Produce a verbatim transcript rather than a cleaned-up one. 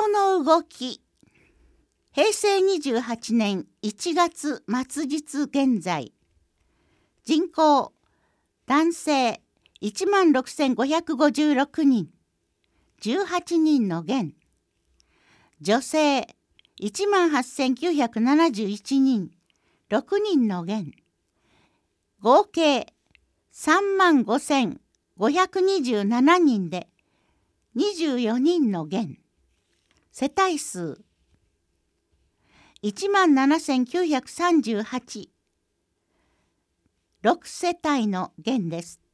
人の動き。へいせいにじゅうはちねんいちがつ末日現在。人口男性いちまんろくせんごひゃくごじゅうろくにん、じゅうはちにんの減。女性いちまんはっせんきゅうひゃくななじゅういちにん、ろくにんの減。合計さんまんごせんごひゃくにじゅうななにんでにじゅうよにんの減。世帯数いちまんななせんきゅうひゃくさんじゅうはち、ろくせたいの減です。